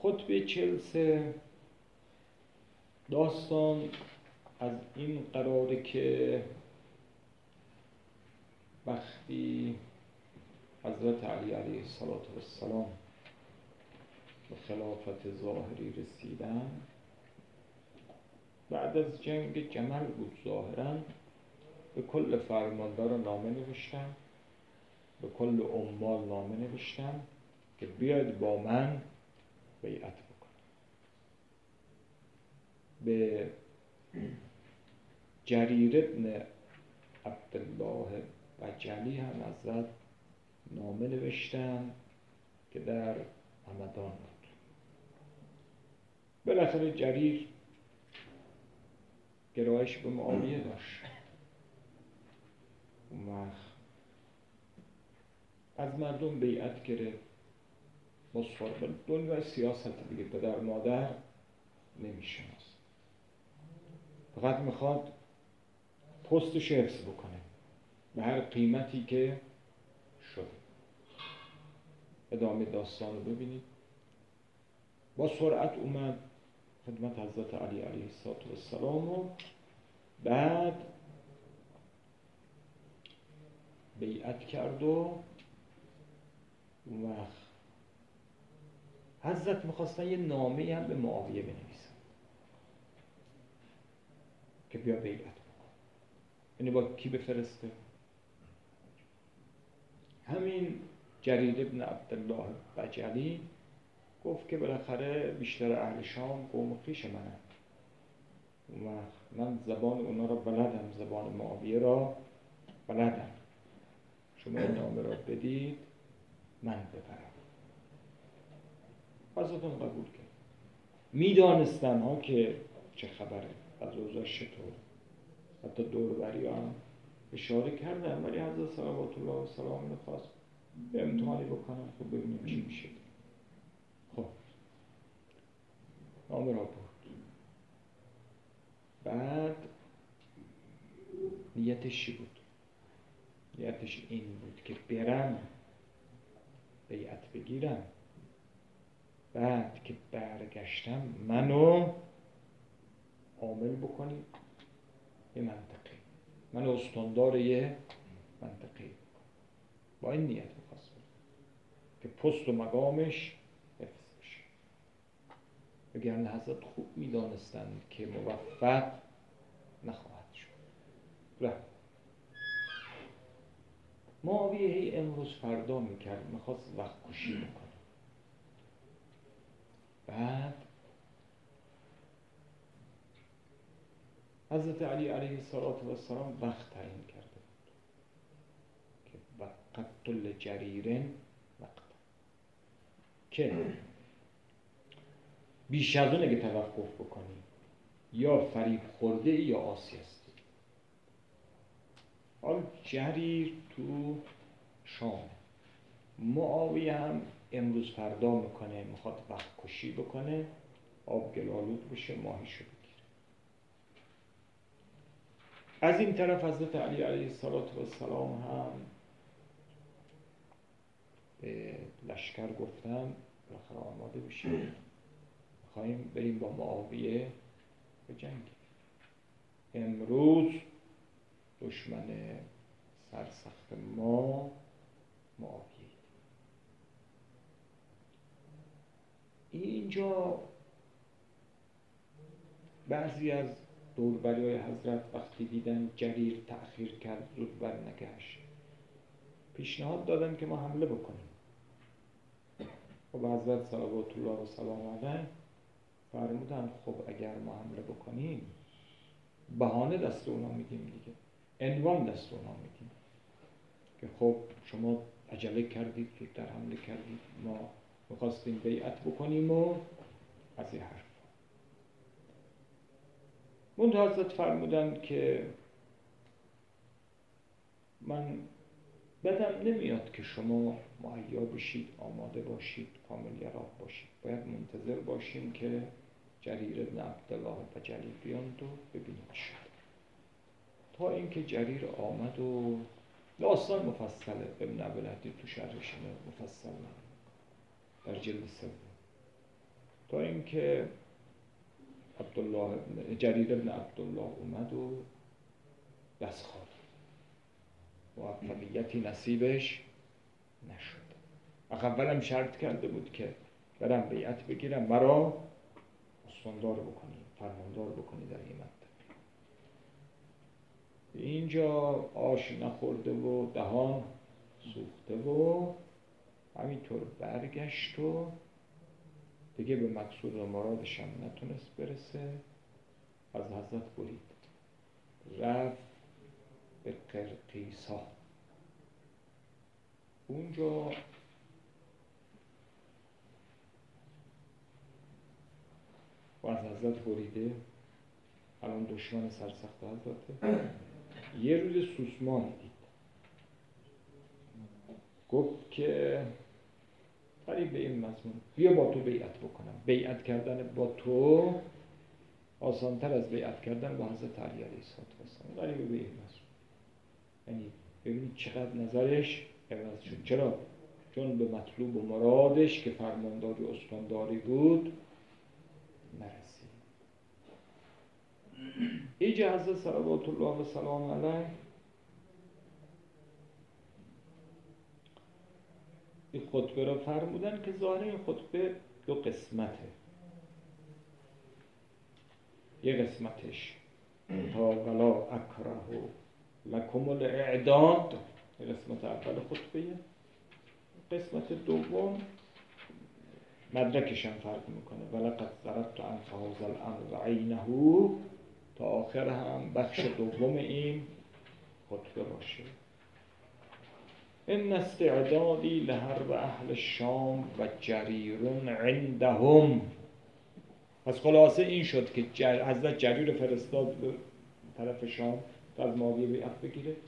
خطبه 43 داستان از این قراره که وقتی حضرت علی علیه السلام به خلافت ظاهری رسیدن، بعد از جنگ جمل بود ظاهرا، به کل فرماندار نامه نوشتن، به کل عمال نامه نوشتن که بیاید با من بیعت بکن. به جریر ابن عبدالله بجلی هم حضرت نامه نوشتن که در همدان بود. بالاخره جریر گرایش به معاویه داشت. اون وقت از مردم بیعت گرفت. مصفر دنیا سیاست دیگه، پدر مادر نمیشناس، فقط میخواد پستش حفظ بکنه به هر قیمتی که شده. ادامه داستان رو ببینید. با سرعت اومد خدمت حضرت علی علیه السلام و بعد بیعت کرد و اون وقت حضرت میخواستن یه نامه هم به معاویه بنویسن که بیا بیعت بکن. یعنی با کی بفرسته؟ همین جریر ابن عبدالله بجلی گفت که بالاخره بیشتر اهل شام قوم خویش منن، اون وقت من زبان اونا را بلدم، زبان معاویه را بلدم، شما این نامه را بدید من ببرم. حضرتون قبول کرد. میدانستن ها که چه خبره، از اوضاع چطور، حتی دور بری هم اشاره کردن، ولی حضرت صلوات الله و سلامه میخواست به امتحانی بکنن خب ببینیم چی میشه. خب نامه را بود. بعد نیتش چی بود؟ نیتش این بود که برم بیعت بگیرم، بعد که برگشتم منو عامل بکنی یه منطقه، منو استاندار یه منطقه. با این نیت میخواست که پست و مقامش حفظ بشه. وگرنه حضرت خوب میدانستند که موفق نخواهد شد. رفت. معاویه هی امروز فردا میکرد، میخواست وقت کشی بکنه. بعد حضرت علی علیه السلام وقت تعیین کرده بود که وقت لجریرن وقت، که بیش از اون اگه توقف بکنی یا فریب خورده یا آسی هستی. حال جریر تو شام، معاویه هم امروز فردا میکنه، میخواد وقت کشی بکنه، آب گلالود بشه، ماهیشو بگیره. از این طرف حضرت علی علیه السلام هم به لشکر گفتن بالاخره آماده بشیم، میخواییم بریم با معاویه به جنگ. امروز دشمن سرسخت ما معاویه. اینجا بعضی از دوربریای حضرت وقتی دیدن جریر تأخیر کرد، زود برنگشت، پیشنهاد دادن که ما حمله بکنیم. خب حضرت صلوات الله و سلام علیه فرمودن خب اگر ما حمله بکنیم بهانه دست اونا میدیم دیگه، عنوان دست اونا میدیم که خب شما عجله کردید، زودتر حمله کردید، ما میخواستیم بیعت بکنیم و از این حرف. منتها حضرت فرمودن که من بدم نمیاد که شما مهیا بشید، آماده باشید، کامل یراق باشید، باید منتظر باشیم که جریر ابن عبدالله بجلی بیاند و ببینید شد. تا اینکه جریر آمد و داستان مفصله، ابن عبدالحدید تو شرحش مفصل در جلد 3. تا اینکه جریر ابن عبدالله اومد و دست خورد، موفقیتی نصیبش نشد. اولم شرط کرده بود که برم بیعت بگیرم، مرا استاندار بکنی، فرماندار بکنی در این منطقه. اینجا آش نخورده و دهان سوخته و همینطور برگشت و دیگه به مقصود و مرادش هم نتونست برسه، از حضرت برید، رفت به قرقیسا. اونجا و از حضرت بریده، الان دشمن سرسخت حضرته. یه روز سوسمانی دید، گفت که قریب به این مضمون بیا با تو بیعت بکنم. بیعت کردن با تو آسانتر از بیعت کردن با حضرت علی علیه السلام. قریب به این مضمون، یعنی ببینید چقدر نظرش عوض شد. چرا؟ چون به مطلوب و مرادش که فرمانداری و استانداری بود نرسید. اینجا حضرت صلوات الله و سلام علیه این خطبه را فرمودن که ظاهر این خطبه دو قسمته. یه قسمتش تا ولا اکره لکم الاعداد، قسمت اول خطبه. قسمت دوم مدرکش هم فرق میکنه، ولقد ضربت عنك هذا الامر عینه، تا آخر هم بخش دوم این خطبه باشه. ان استعدادی لحرب اهل الشام و جریر عندهم. پس خلاصه این شد که حضرت جریر فرستاد به طرف شام تا از معاویه بیعت بگیره.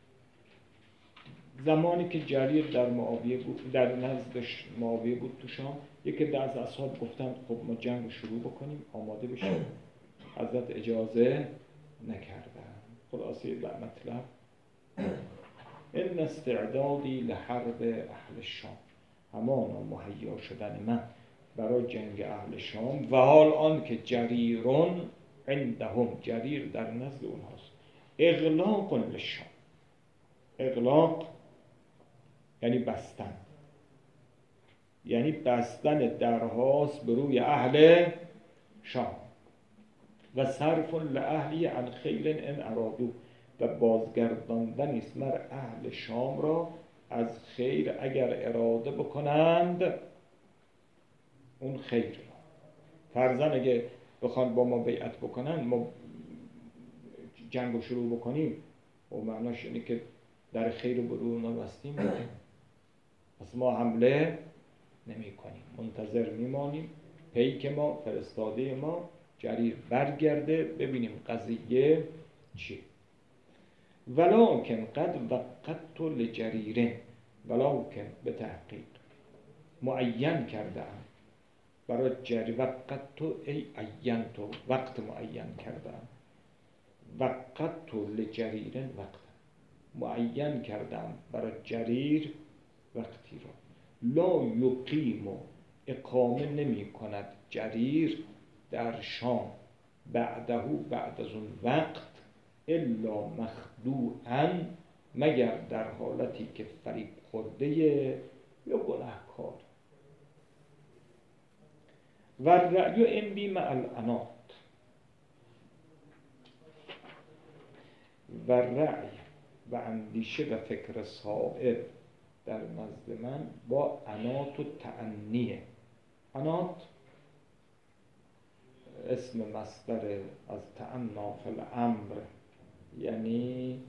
زمانی که جریر در معاویه بود، در نزد معاویه بود تو شام، یکی از اصحاب گفتند خب ما جنگ رو شروع بکنیم، آماده بشیم. حضرت اجازه نکردن. خلاصه مطلب ان استعدادی لحرب اهل الشام، همانا مهیا شدن من برای جنگ اهل شام، و حال آن که جریرون عندهم، جریر در نزد اونهاست. اغلاق للشام، اغلاق یعنی بستن، یعنی بستن درهاست به روی اهل شام. و صرف لأهلی عن خیل ان ارادو، و بازگرداندن است مر اهل شام را از خیر اگر اراده بکنند اون خیر را. فرضاً اگه بخوان با ما بیعت بکنن، ما جنگ رو شروع بکنیم، و معناش اینه که در خیر رو به روی اونا بستیم، پس ما حمله نمی کنیم، منتظر میمانیم پیک ما، فرستاده ما جریر برگرده، ببینیم قضیه چی. ولکن قد وقت لجریرین، ولکن به تحقیق معین کردم برای جریر، وقت ای عینتو، وقت معین کردم، وقت لجریرین، وقت معین کردم برای جریر وقتی را. لا یقیم، اقامه نمی کند جریر در شام، بعدهو بعد از اون وقت، الا مخدوعا، مگر در حالتی که فریب خورده یا گناهکار. و رأی عندی مع العنات، و رأی و اندیشه و فکر صائب در نزد من با عنات و تعنیه. عنات اسم مصدر از تعنی فی الامر، یعنی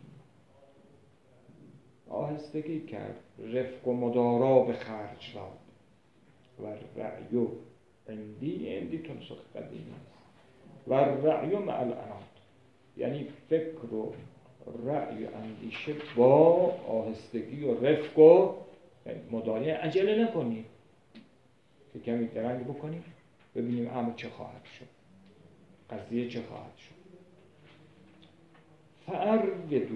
آهستگی کرد، رفق و مدارا به خرج داد. و رأی عندی تو نسخ قدیمی است. و رأی مع العنات، یعنی فکر و رأی و اندیشه با آهستگی و رفق و مدارا. عجله نکنی که کمی درنگ بکنیم ببینیم امر چه خواهد شد، قضیه چه خواهد شد. فارودو،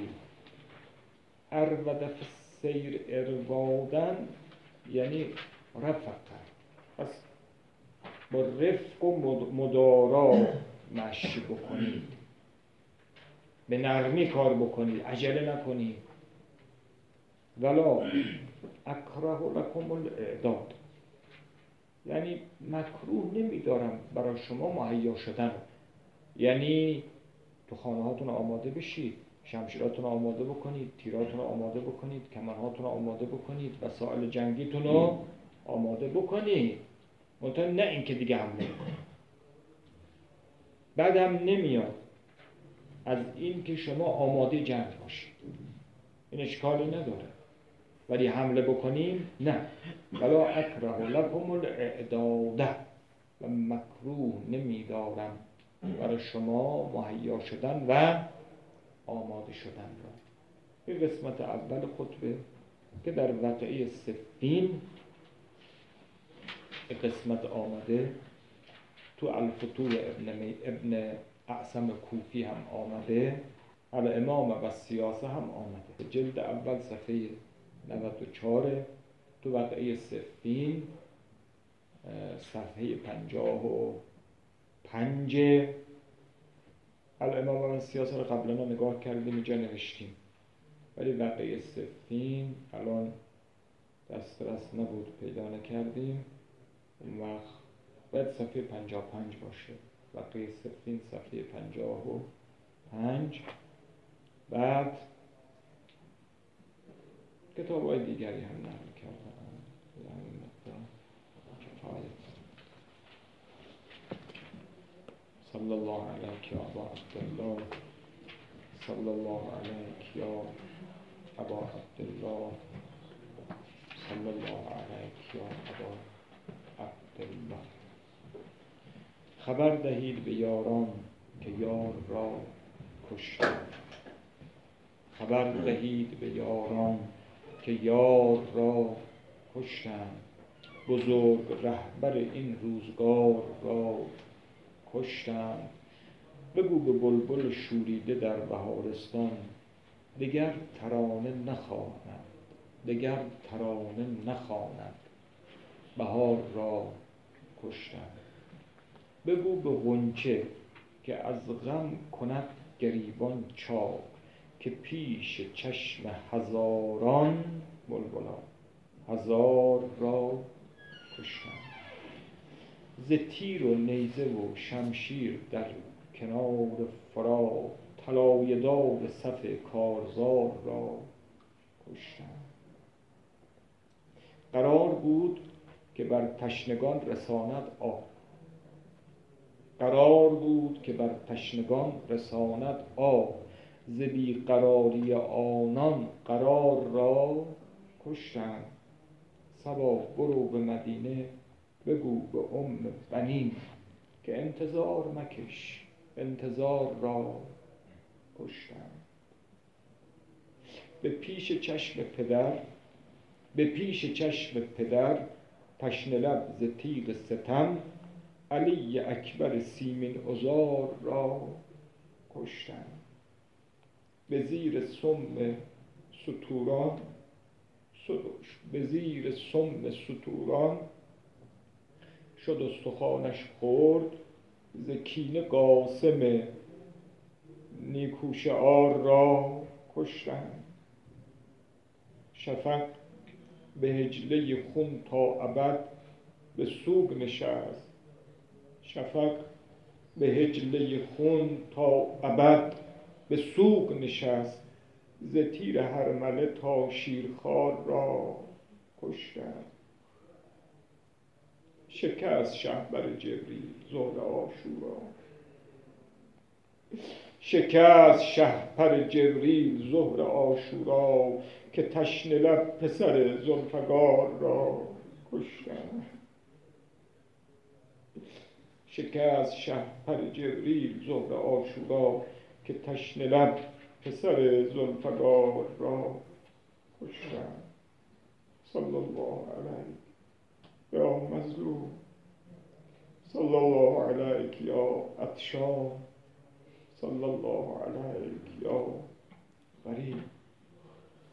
ارود فی السیر اروادن، یعنی رفقه، پس با رفق و مدارا مشی بکنید، به نرمی کار بکنید، عجله نکنید. ولا اکره لکم الاعداد، یعنی مکروه نمیدارم برای شما مهیا شدن. یعنی تو خانه هاتون آماده بشید، شمشیراتون آماده بکنید، تیراتون آماده بکنید، کمرهاتون آماده بکنید، وسایل جنگیتون رو آماده بکنید، منتها نه اینکه دیگه حمله بکنید. بعد هم نمیاد از این که شما آماده جنگ باشید، این اشکالی نداره، ولی حمله بکنیم نه. ولا اکره لکم الاعداد، و مکروه نمیدارم برای شما مهیا شدن و آماده شدن را. این قسمت اول خطبه که در واقعه صفین قسمت آمده، تو الفتوح ابن اعصم کوفی هم آمده، الامام و سیاسه هم آمده، جلد اول صفحه 94، تو واقعه صفین صفحه 55. الامام و سیاسه رو قبلا نگاه کردیم، اینجا نوشتیم، ولی واقعه صفین الان دسترس نبود، پیدا نکردیم. اون وقت باید صفحه 55 باشه، واقعه صفین صفحه 55. بعد کتاب‌های دیگری هم نقل کردن، یعنی مقدار کفایت. صلی الله علیک یا ابا عبدالله، صلی الله علیک یا ابا عبدالله، صلی الله علیک یا ابا عبدالله. خبر دهید به یاران که یار را کشتند، خبر دهید به یاران که یار را کشتند، بزرگ رهبر این روزگار را کشتند. بگو به بلبل شوریده در بهارستان، دگر ترانه نخواند، دگر ترانه نخواند، بهار را کشتند. بگو به غنچه که از غم کند گریبان چاک، که پیش چشم هزاران بلبلان هزار را کشتند. ز تیر و نیزه و شمشیر در کنار فراق، طلایه دار صف کارزار را کشتند. قرار بود که بر تشنگان رساند آب، قرار بود که بر تشنگان رساند آب، ز بیقراری آنان قرار را کشتند. صبا برو به مدینه بگو به بنین، که انتظار مکش، انتظار را کشتند. به پیش چشم پدر، به پیش چشم پدر، تشنه لب ز تیغ ستم، علی اکبر سیمین عذار را کشتند. به زیر سم ستوران، به زیر سم ستوران شد استخوانش خرد، ز کینه قاسم نیکوشعار را کشتند. شفق به هجله خون تا ابد به سوگ نشست، شفق به هجله خون تا ابد به سوگ نشست، ز تیر هرمله تا شیرخوار را کشتند. شکست شهپر جبریل ظهر عاشورا، شکست شهپر جبریل ظهر عاشورا، که تشنه لب پسر ذوالفقار را کشتند. شکست شهپر جبریل ظهر عاشورا، که تشنه لب پسر ذوالفقار را کشتند. صلی الله علیک یا مظلوم، صلی الله علیک یا عطشان، صلی الله علیک یا غریب.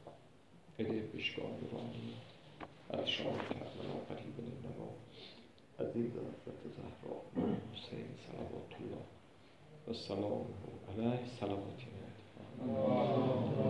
بده بشگاه رانی عطشان کربلا قریب النوا. عزیز حضرت زهرا حسین صلوات الله و سلامه علیه صلوات